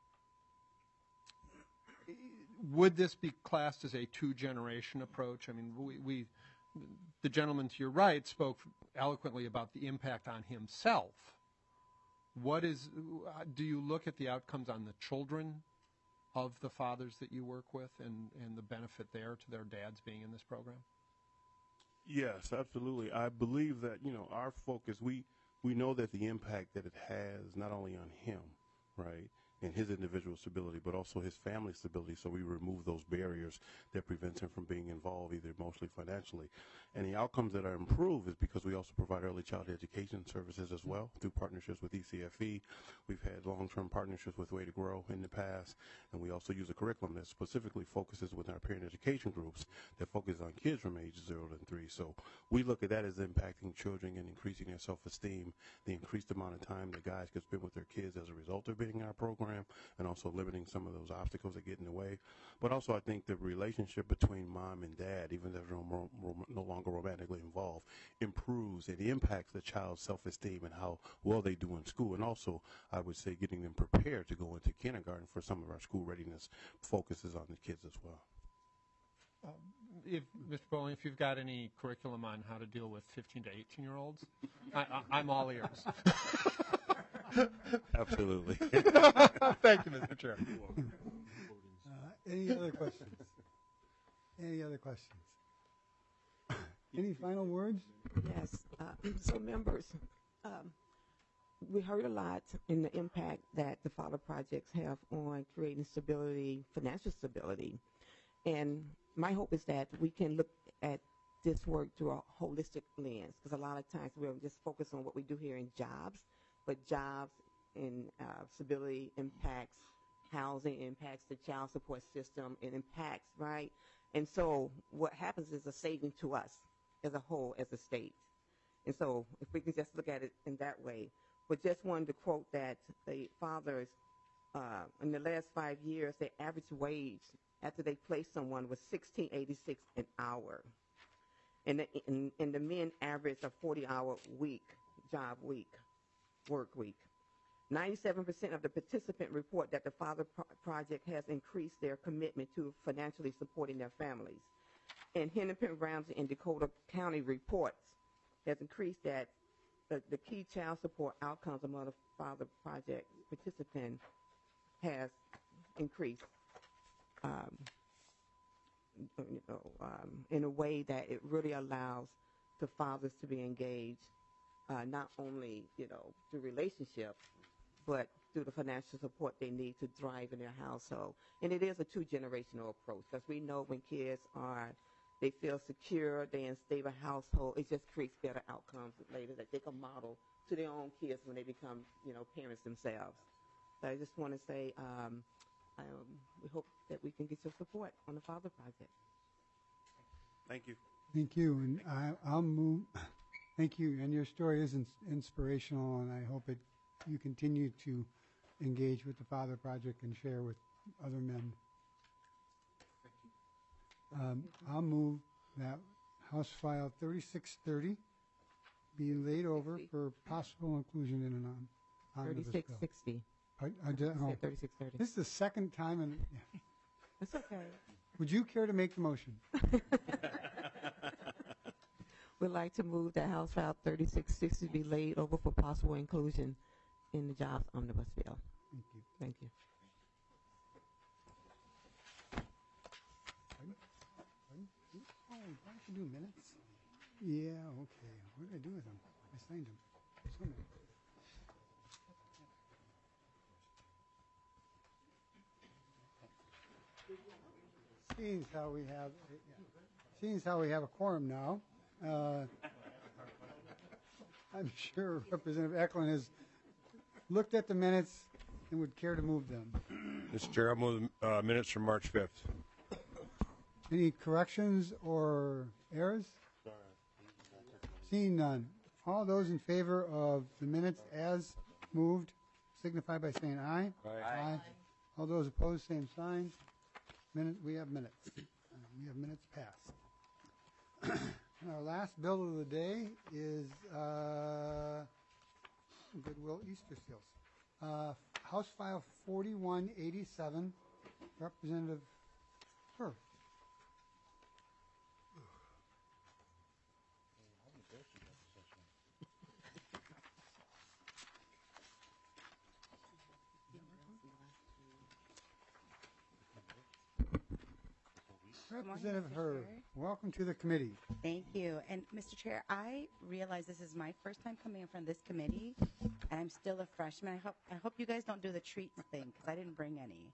would this be classed as a two-generation approach? I mean, we, we, the gentleman to your right spoke eloquently about the impact on himself. What is, do you look at the outcomes on the children of the fathers that you work with and, and the benefit there to their dads being in this program? Yes, absolutely. I believe that, you know, our focus, we, we know that the impact that it has not only on him, right, and his individual stability, but also his family stability. So we remove those barriers that prevent him from being involved either emotionally, financially. And the outcomes that are improved is because we also provide early childhood education services as well through partnerships with E C F E. We've had long-term partnerships with Way to Grow in the past, and we also use a curriculum that specifically focuses with our parent education groups that focus on kids from age zero to three. So we look at that as impacting children and increasing their self-esteem, the increased amount of time that guys can spend with their kids as a result of being in our program, and also limiting some of those obstacles that get in the way. But also I think the relationship between mom and dad, even if they're no, no longer romantically involved, improves and impacts the child's self-esteem and how well they do in school. And also, I would say, getting them prepared to go into kindergarten for some of our school readiness focuses on the kids as well. Um, if, Mister Bowling, if you've got any curriculum on how to deal with fifteen to eighteen-year-olds, I, I, I'm all ears. Absolutely. Thank you, Mister Chair. Uh, any other questions? Any other questions? Any final words? Yes. Uh, so, members, um, we heard a lot in the impact that the Father Projects have on creating stability, financial stability. And my hope is that we can look at this work through a holistic lens, because a lot of times we'll just focus on what we do here in jobs, but jobs and uh, stability impacts housing, impacts the child support system, it impacts, right? And so what happens is a saving to us as a whole, as a state. And so if we can just look at it in that way. But just wanted to quote that the fathers, uh, in the last five years, their average wage after they placed someone was sixteen eighty-six an hour. And the, and, and the men averaged a forty-hour week, job week, work week. ninety-seven percent of the participants report that the Father Pro- Project has increased their commitment to financially supporting their families. And Hennepin, Ramsey, and Dakota County reports has increased that the, the key child support outcomes among the Father Project participants has increased um, you know, um, in a way that it really allows the fathers to be engaged, uh, not only, you know, through relationship, but through the financial support they need to thrive in their household. And it is a two-generational approach, because we know when kids are, they feel secure, they're in a stable household, it just creates better outcomes later that they can model to their own kids when they become, you know, parents themselves. So I just want to say, um, um, we hope that we can get your support on the Father Project. Thank you. Thank you, and I, I'll move. Thank you, and your story is ins- inspirational, and I hope it you continue to engage with the Father Project and share with other men. Um, I'll move that House File thirty-six thirty be laid over for possible inclusion in an on, omnibus bill. thirty-six sixty. I, I did, oh, thirty-six thirty. this is the second time, and yeah. That's okay. Would you care to make the motion? We'd like to move that House File thirty-six sixty be laid over for possible inclusion in the Jobs Omnibus Bill. Thank you. Thank you. Pardon? Pardon? Oh, don't you do minutes? Yeah, okay. What did I do with them? I signed them. Somewhere. Seeing as how we have, seeing as how we have a quorum now, uh, I'm sure Representative Eklund has looked at the minutes and would care to move them. Mister Chair, I'll move uh, minutes from March fifth. Any corrections or errors? Seeing none. All those in favor of the minutes as moved signify by saying aye. Aye. All those opposed, same sign. minute, we have minutes. Uh, We have minutes passed. And our last bill of the day is uh, Goodwill Easter Seals. Uh, House File forty-one eighty-seven, Representative Herr. Representative Mister Herr, Chair. welcome to the committee. Thank you. And Mister Chair, I realize this is my first time coming in front of this committee, and I'm still a freshman. I hope I hope you guys don't do the treats thing because I didn't bring any.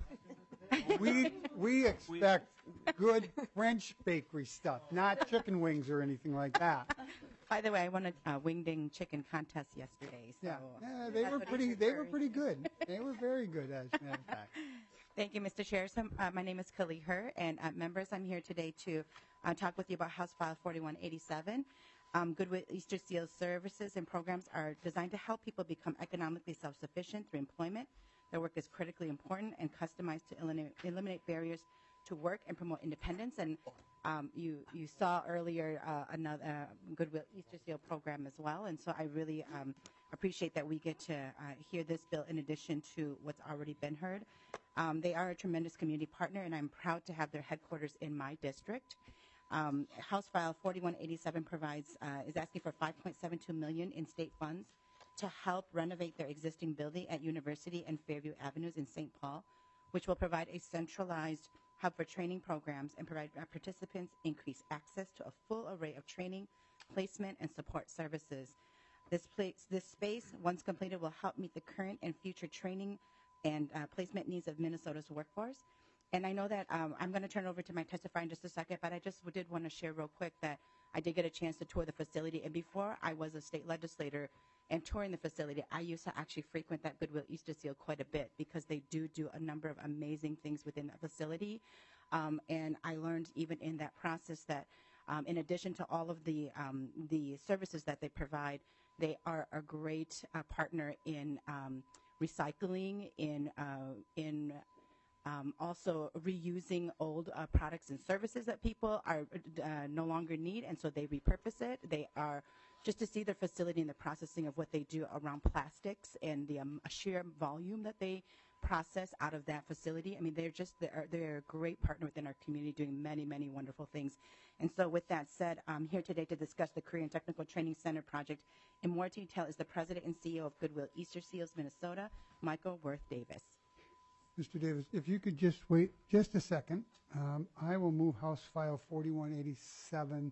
We, we expect good French bakery stuff, not chicken wings or anything like that. By the way, I won a uh, wingding chicken contest yesterday. So Yeah, yeah, they that's were what he's pretty, they were referring pretty to. good. They were very good, as a matter of fact. Thank you, Mister Chair. So, uh, my name is Kali Herr, and uh, members, I'm here today to uh, talk with you about House File forty-one eighty-seven. Um, Goodwill Easter Seals services and programs are designed to help people become economically self-sufficient through employment. Their work is critically important and customized to eliminate, eliminate barriers to work and promote independence. And um, you you saw earlier uh, another uh, Goodwill Easter Seal program as well. And so I really um, appreciate that we get to uh, hear this bill in addition to what's already been heard. Um, they are a tremendous community partner, and I'm proud to have their headquarters in my district. Um, House File forty-one eighty-seven provides uh, is asking for five point seven two million dollars in state funds to help renovate their existing building at University and Fairview Avenues in Saint Paul, which will provide a centralized hub for training programs and provide uh, participants increased access to a full array of training, placement, and support services. This place, this space, once completed, will help meet the current and future training and uh, placement needs of Minnesota's workforce. And I know that um, I'm going to turn over to my testifier in just a second, but I just did want to share real quick that I did get a chance to tour the facility. And before I was a state legislator and touring the facility, I used to actually frequent that Goodwill Easter Seal quite a bit because they do do a number of amazing things within that facility. Um, and I learned even in that process that um, in addition to all of the um, the services that they provide, they are a great uh, partner in um, recycling, in uh, in um, also reusing old uh, products and services that people are uh, no longer need, and so they repurpose it. They are just to see their facility and the processing of what they do around plastics and the um, sheer volume that they process out of that facility. I mean, they're just they're, they're a great partner within our community, doing many, many wonderful things. And so, with that said, I'm here today to discuss the Career and Technical Training Center project. In more detail, is the president and C E O of Goodwill Easter Seals, Minnesota, Michael Worth Davis. Mister Davis, if you could just wait just a second, um, I will move House File forty-one eighty-seven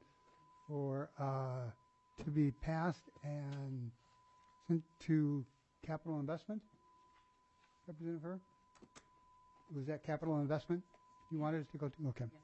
for uh, to be passed and sent to capital investment. Representative Herr? Was that capital investment you wanted us to go to? Okay.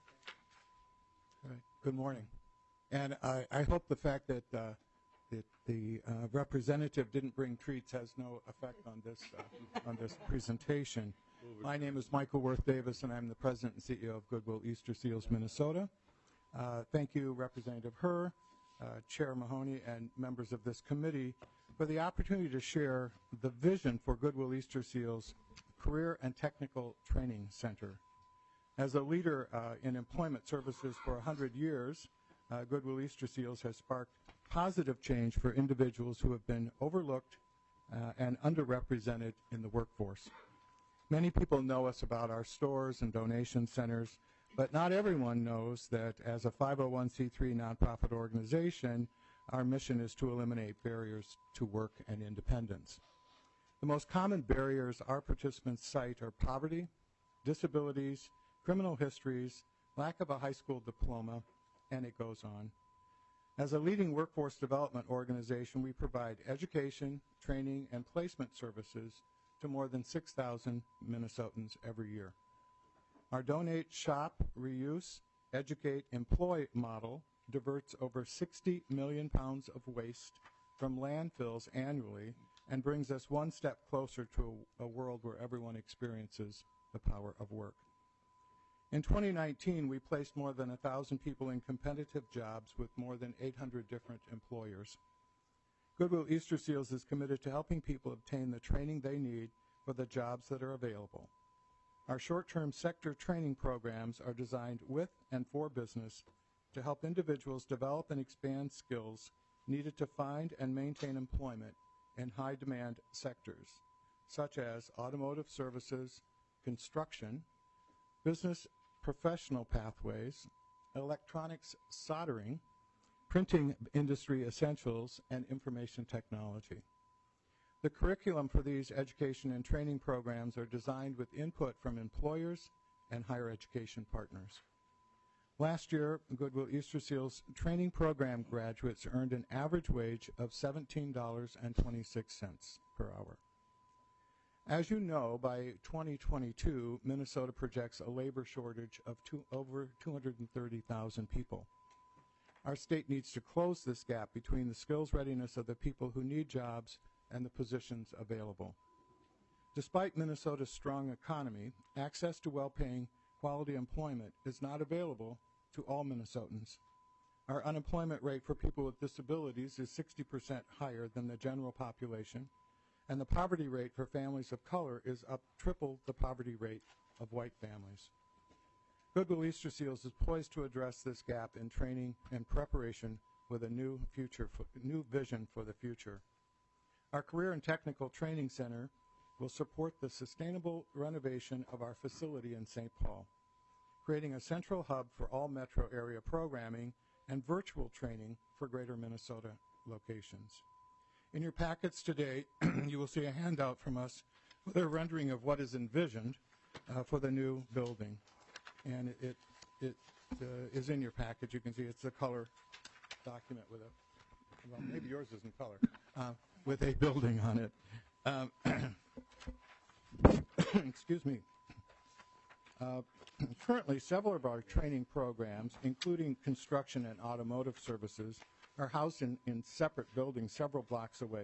All right. Good morning. And I, I hope the fact that, uh, that the uh, representative didn't bring treats has no effect on this, uh, on this presentation. My name is Michael Worth Davis, and I'm the president and C E O of Goodwill Easter Seals, Minnesota. Uh, thank you, Representative Herr, uh, Chair Mahoney, and members of this committee for the opportunity to share the vision for Goodwill Easter Seals Career and Technical Training Center. As a leader uh, in employment services for one hundred years, uh, Goodwill Easter Seals has sparked positive change for individuals who have been overlooked uh, and underrepresented in the workforce. Many people know us about our stores and donation centers, but not everyone knows that as a five oh one c three nonprofit organization, our mission is to eliminate barriers to work and independence. The most common barriers our participants cite are poverty, disabilities, criminal histories, lack of a high school diploma, and it goes on. As a leading workforce development organization, we provide education, training, and placement services to more than six thousand Minnesotans every year. Our Donate, Shop, Reuse, Educate, Employ model diverts over sixty million pounds of waste from landfills annually and brings us one step closer to a, a world where everyone experiences the power of work. In twenty nineteen, we placed more than one thousand people in competitive jobs with more than eight hundred different employers. Goodwill Easter Seals is committed to helping people obtain the training they need for the jobs that are available. Our short-term sector training programs are designed with and for business to help individuals develop and expand skills needed to find and maintain employment in high-demand sectors, such as automotive services, construction, business professional pathways, electronics soldering, printing industry essentials, and information technology. The curriculum for these education and training programs are designed with input from employers and higher education partners. Last year, Goodwill Easter Seals training program graduates earned an average wage of seventeen dollars and twenty-six cents per hour. As you know, by twenty twenty-two, Minnesota projects a labor shortage of two, over two hundred thirty thousand people. Our state needs to close this gap between the skills readiness of the people who need jobs and the positions available. Despite Minnesota's strong economy, access to well-paying, quality employment is not available to all Minnesotans. Our unemployment rate for people with disabilities is sixty percent higher than the general population, and the poverty rate for families of color is up triple the poverty rate of white families. Goodwill Easter Seals is poised to address this gap in training and preparation with a new future, new vision for the future. Our Career and Technical Training Center will support the sustainable renovation of our facility in Saint Paul, creating a central hub for all metro area programming and virtual training for greater Minnesota locations. In your packets today, you will see a handout from us with a rendering of what is envisioned uh, for the new building. And it, it uh, is in your package. You can see it's a color document with a, well, maybe yours isn't color, uh, with a building on it. Um, excuse me. Uh, currently, several of our training programs, including construction and automotive services, are housed in, in separate buildings several blocks away.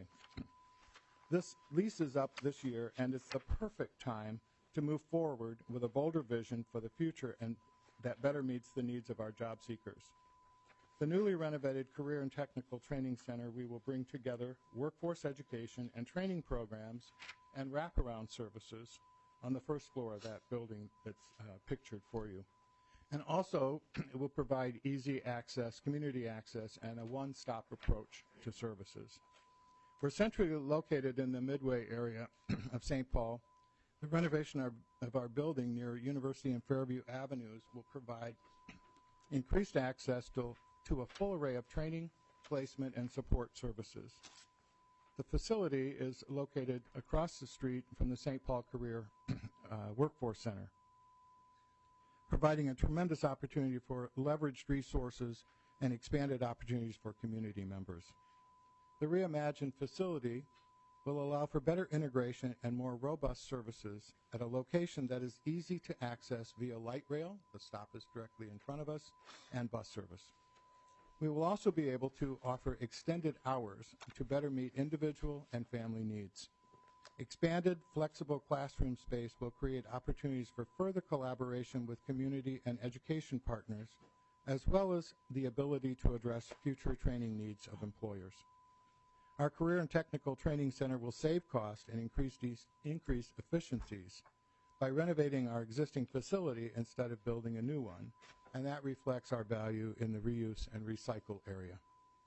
This lease is up this year, and it's the perfect time to move forward with a bolder vision for the future and that better meets the needs of our job seekers. The newly renovated Career and Technical Training Center, we will bring together workforce education and training programs and wraparound services on the first floor of that building that's uh, pictured for you. And also, it will provide easy access, community access, and a one-stop approach to services. We're centrally located in the Midway area of Saint Paul. The renovation of, of our building near University and Fairview Avenues will provide increased access to, to a full array of training, placement, and support services. The facility is located across the street from the Saint Paul Career uh, Workforce Center, providing a tremendous opportunity for leveraged resources and expanded opportunities for community members. The reimagined facility will allow for better integration and more robust services at a location that is easy to access via light rail, the stop is directly in front of us, and bus service. We will also be able to offer extended hours to better meet individual and family needs. Expanded, flexible classroom space will create opportunities for further collaboration with community and education partners, as well as the ability to address future training needs of employers. Our Career and Technical Training Center will save cost and increase, these, increase efficiencies by renovating our existing facility instead of building a new one, and that reflects our value in the reuse and recycle area.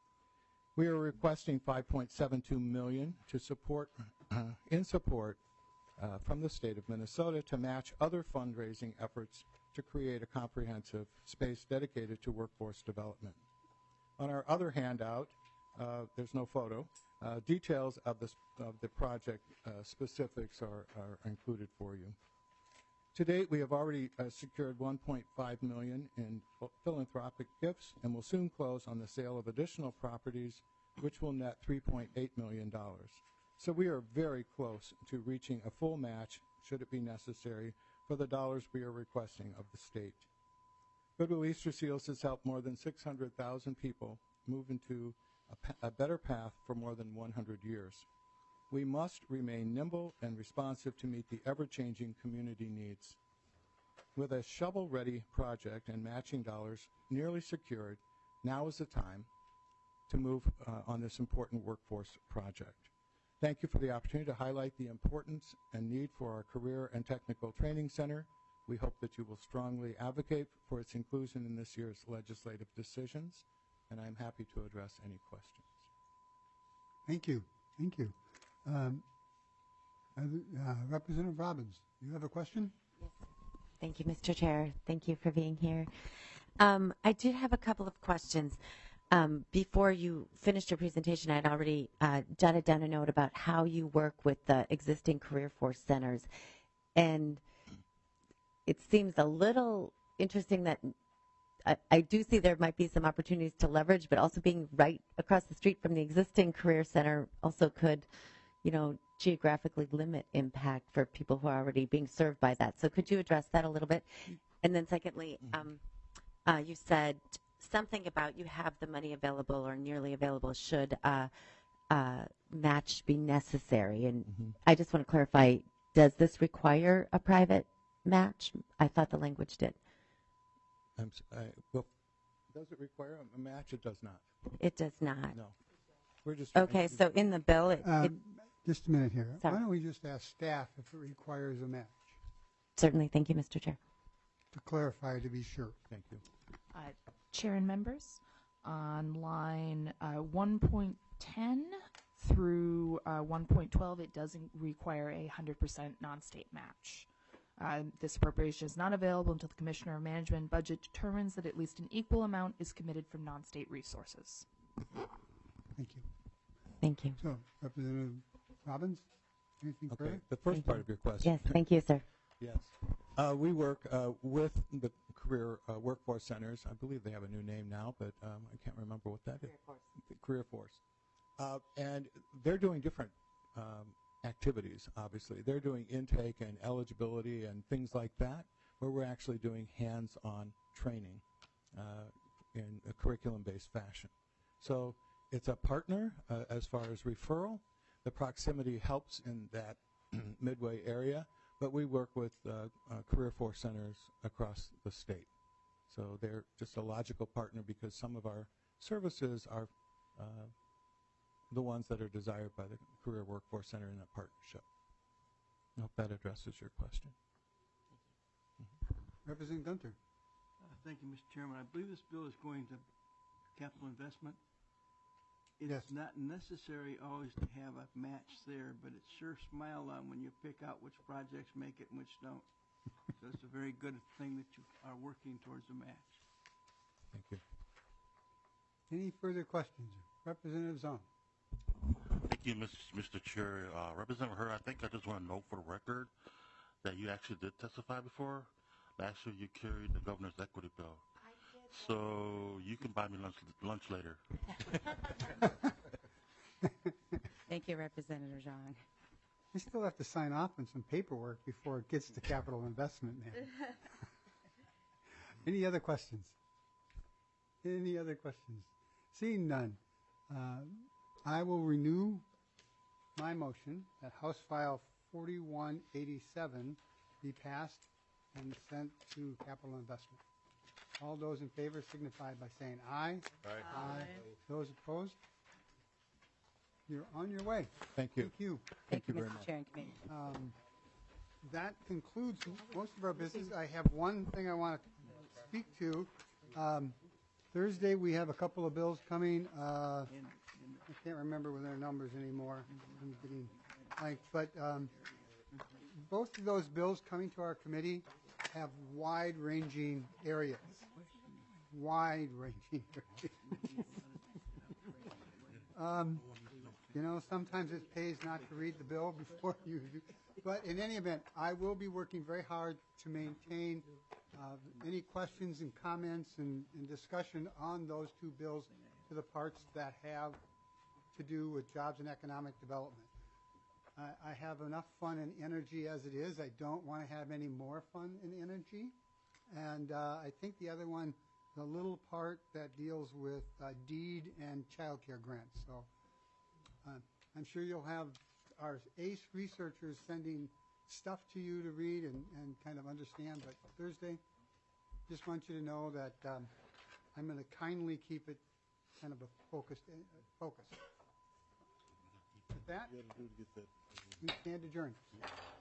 We are requesting five point seven two million dollars to support, uh, in support uh, from the state of Minnesota to match other fundraising efforts to create a comprehensive space dedicated to workforce development. On our other handout, uh, there's no photo. Uh, details of, this, of the project uh, specifics are, are included for you. To date, we have already uh, secured one point five million dollars in philanthropic gifts and will soon close on the sale of additional properties, which will net three point eight million dollars. So we are very close to reaching a full match, should it be necessary, for the dollars we are requesting of the state. Goodwill Easter Seals has helped more than six hundred thousand people move into a, a better path for more than one hundred years. We must remain nimble and responsive to meet the ever-changing community needs. With a shovel-ready project and matching dollars nearly secured, now is the time to move uh, on this important workforce project. thank you for the opportunity to highlight the importance and need for our Career and Technical Training Center. We hope that you will strongly advocate for its inclusion in this year's legislative decisions, and I'm happy to address any questions. Thank you. Thank you. Um, uh, Representative Robbins, you have a question? Thank you, Mister Chair. Thank you for being here. Um, I did have a couple of questions. Um, before you finished your presentation, I had already uh, jotted down a note about how you work with the existing Career Force centers. And it seems a little interesting that I, I do see there might be some opportunities to leverage, but also being right across the street from the existing Career Center also could, you know, geographically limit impact for people who are already being served by that. So could you address that a little bit? And then secondly, um, uh, you said something about you have the money available or nearly available should uh, uh, match be necessary. And Mm-hmm. I just want to clarify, does this require a private match? I thought the language did. I'm, s- I, well, does it require a match? It does not. It does not. No. We're just trying Okay, to- so in the bill, it, it Um, just a minute here. Sorry. Why don't we just ask staff if it requires a match certainly, thank you, Mister Chair. to clarify to be sure? Thank you. Uh, Chair and members, on line uh, one point ten through uh, one point twelve, it doesn't require a one hundred percent non-state match. Uh, this appropriation is not available until the Commissioner of Management and Budget determines that at least an equal amount is committed from non-state resources. Thank you. Thank you. So, Representative Robbins, anything Okay, further? the first Thank part you. of your question. Yes, thank you, sir. Yes. Uh, we work uh, with the Career uh, Workforce Centers. I believe they have a new name now, but um, I can't remember what that is. The Career Force. Uh, and they're doing different um, activities, obviously. They're doing intake and eligibility and things like that, where we're actually doing hands-on training uh, in a curriculum-based fashion. So it's a partner uh, as far as referral. The proximity helps in that Midway area, but we work with uh, uh, Career Force centers across the state. So they're just a logical partner because some of our services are uh, the ones that are desired by the Career Workforce Center in that partnership. I hope that addresses your question. Representative Gunter. Uh, Thank you, Mister Chairman. I believe this bill is going to capital investment. It's Yes. not necessary always to have a match there, but it's sure smile on when you pick out which projects make it and which don't. So it's a very good thing that you are working towards a match. Thank you. Any further questions? Representative Zong. Thank you, Mister Chair. Uh, Representative Hurd, I think I just want to note for the record that you actually did testify before. Last year you carried the governor's equity bill. So you can buy me lunch, lunch later. Thank you, Representative Zhang. I still have to sign off on some paperwork before it gets to capital investment, man. Any other questions? Any other questions? Seeing none, uh, I will renew my motion that House File forty-one eighty-seven be passed and sent to capital investment. All those in favor signify by saying aye. Aye. Aye. Those opposed? You're on your way. Thank you. Thank you. Thank you Mister very much. Chair and Committee. Um, That concludes most of our business. I have one thing I want to speak to. Um, Thursday, we have a couple of bills coming. Uh, I can't remember their numbers anymore. I'm getting blank. But um, both of those bills coming to our committee have wide-ranging areas. Wide-ranging areas. um, you know, sometimes it pays not to read the bill before you do. But in any event, I will be working very hard to maintain uh, any questions and comments and, and discussion on those two bills to the parts that have to do with jobs and economic development. I, I have enough fun and energy as it is. I don't want to have any more fun and energy. And uh, I think the other one, the little part that deals with uh, deed and child care grants. So uh, I'm sure you'll have our ACE researchers sending stuff to you to read and, and kind of understand. But Thursday, just want you to know that um, I'm going to kindly keep it kind of a focused uh, focus. With that, we stand adjourned.